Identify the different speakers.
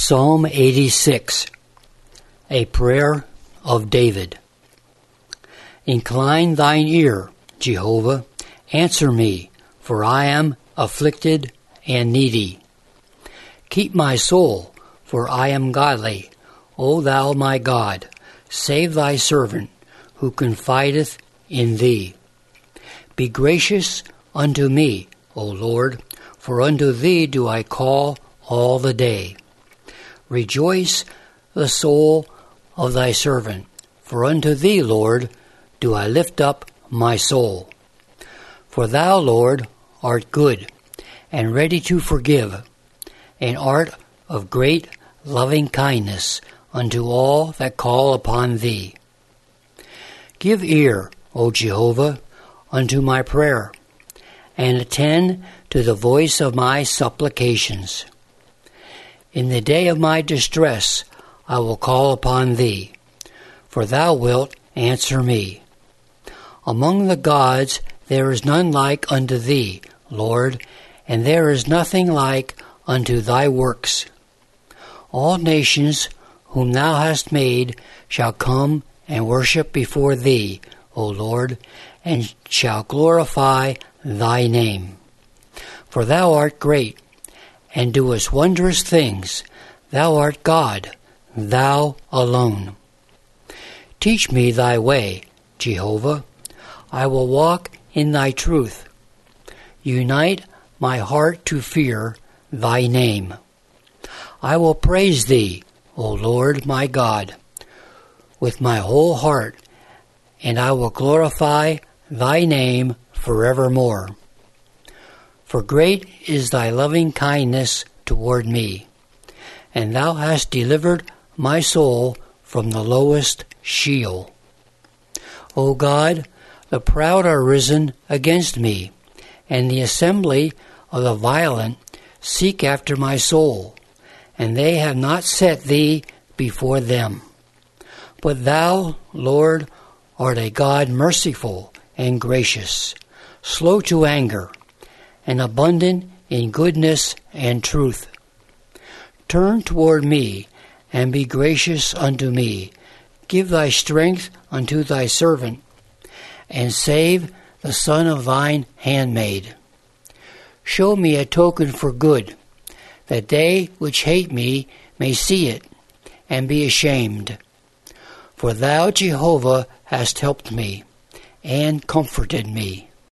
Speaker 1: Psalm 86, a prayer of David. Incline thine ear, Jehovah, answer me, for I am afflicted and needy. Keep my soul, for I am godly. O thou my God, save thy servant, who confideth in thee. Be gracious unto me, O Lord, for unto thee do I call all the day. Rejoice the soul of thy servant, for unto thee, Lord, do I lift up my soul. For thou, Lord, art good, and ready to forgive, and art of great loving kindness unto all that call upon thee. Give ear, O Jehovah, unto my prayer, and attend to the voice of my supplications. In the day of my distress I will call upon thee, for thou wilt answer me. Among the gods there is none like unto thee, Lord, and there is nothing like unto thy works. All nations whom thou hast made shall come and worship before thee, O Lord, and shall glorify thy name. For thou art great, and doest wondrous things. Thou art God, thou alone. Teach me thy way, Jehovah. I will walk in thy truth. Unite my heart to fear thy name. I will praise thee, O Lord my God, with my whole heart, and I will glorify thy name forevermore. For great is thy loving kindness toward me, and thou hast delivered my soul from the lowest Sheol. O God, the proud are risen against me, and the assembly of the violent seek after my soul, and they have not set thee before them. But thou, Lord, art a God merciful and gracious, slow to anger, and abundant in goodness and truth. Turn toward me, and be gracious unto me. Give thy strength unto thy servant, and save the son of thine handmaid. Show me a token for good, that they which hate me may see it, and be ashamed. For thou, Jehovah, hast helped me, and comforted me.